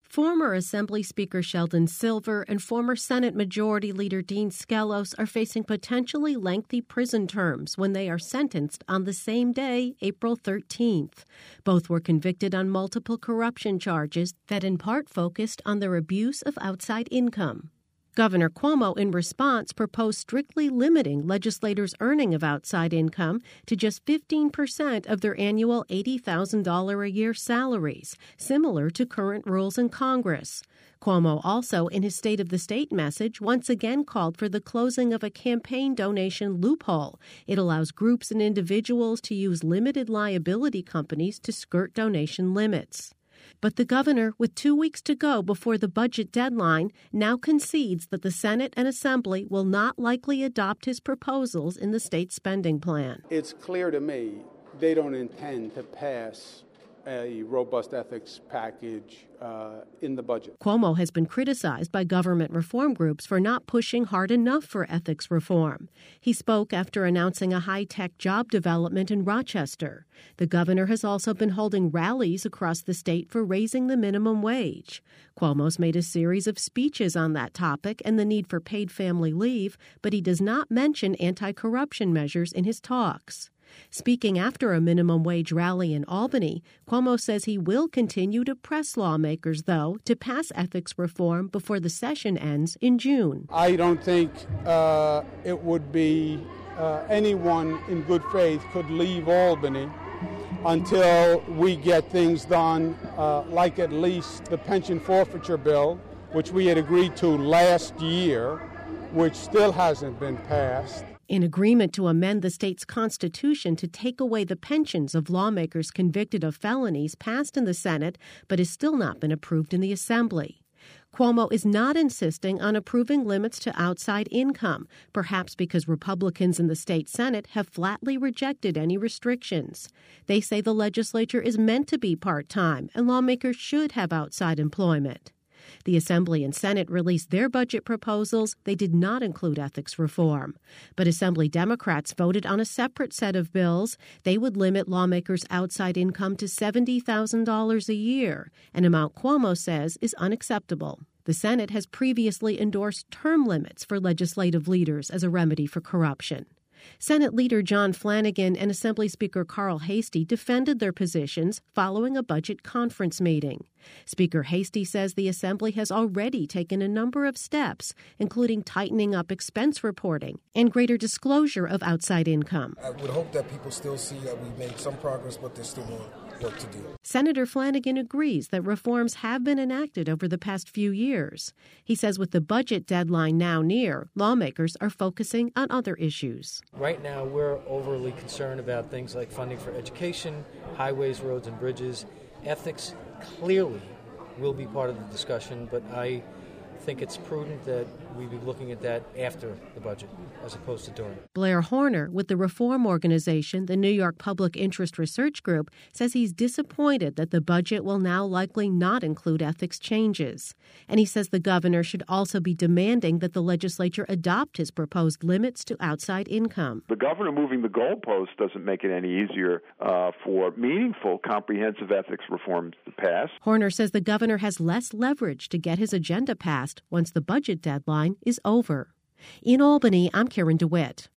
Former Assembly Speaker Sheldon Silver and former Senate Majority Leader Dean Skelos are facing potentially lengthy prison terms when they are sentenced on the same day, April 13th. Both were convicted on multiple corruption charges that in part focused on their abuse of outside income. Governor Cuomo, in response, proposed strictly limiting legislators' earning of outside income to just 15% of their annual $80,000 a year salaries, similar to current rules in Congress. Cuomo also, in his State of the State message, once again called for the closing of a campaign donation loophole. It allows groups and individuals to use limited liability companies to skirt donation limits. But the governor, with 2 weeks to go before the budget deadline, now concedes that the Senate and Assembly will not likely adopt his proposals in the state spending plan. It's clear to me they don't intend to pass a robust ethics package in the budget. Cuomo has been criticized by government reform groups for not pushing hard enough for ethics reform. He spoke after announcing a high-tech job development in Rochester. The governor has also been holding rallies across the state for raising the minimum wage. Cuomo's made a series of speeches on that topic and the need for paid family leave, but he does not mention anti-corruption measures in his talks. Speaking after a minimum wage rally in Albany, Cuomo says he will continue to press lawmakers, though, to pass ethics reform before the session ends in June. I don't think it would be anyone in good faith could leave Albany until we get things done, like at least the pension forfeiture bill, which we had agreed to last year, which still hasn't been passed. An agreement to amend the state's constitution to take away the pensions of lawmakers convicted of felonies passed in the Senate, but has still not been approved in the Assembly. Cuomo is not insisting on approving limits to outside income, perhaps because Republicans in the state Senate have flatly rejected any restrictions. They say the legislature is meant to be part-time and lawmakers should have outside employment. The Assembly and Senate released their budget proposals. They did not include ethics reform. But Assembly Democrats voted on a separate set of bills. They would limit lawmakers' outside income to $70,000 a year, an amount Cuomo says is unacceptable. The Senate has previously endorsed term limits for legislative leaders as a remedy for corruption. Senate Leader John Flanagan and Assembly Speaker Carl Heastie defended their positions following a budget conference meeting. Speaker Heastie says the Assembly has already taken a number of steps, including tightening up expense reporting and greater disclosure of outside income. I would hope that people still see that we've made some progress, but there's still more work to do. Senator Flanagan agrees that reforms have been enacted over the past few years. He says with the budget deadline now near, lawmakers are focusing on other issues. Right now, we're overly concerned about things like funding for education, highways, roads, and bridges. Ethics clearly will be part of the discussion, but I think it's prudent that we be looking at that after the budget as opposed to during. Blair Horner with the reform organization, the New York Public Interest Research Group, says he's disappointed that the budget will now likely not include ethics changes. And he says the governor should also be demanding that the legislature adopt his proposed limits to outside income. The governor moving the goalpost doesn't make it any easier for meaningful, comprehensive ethics reforms to pass. Horner says the governor has less leverage to get his agenda passed once the budget deadline is over. In Albany, I'm Karen DeWitt.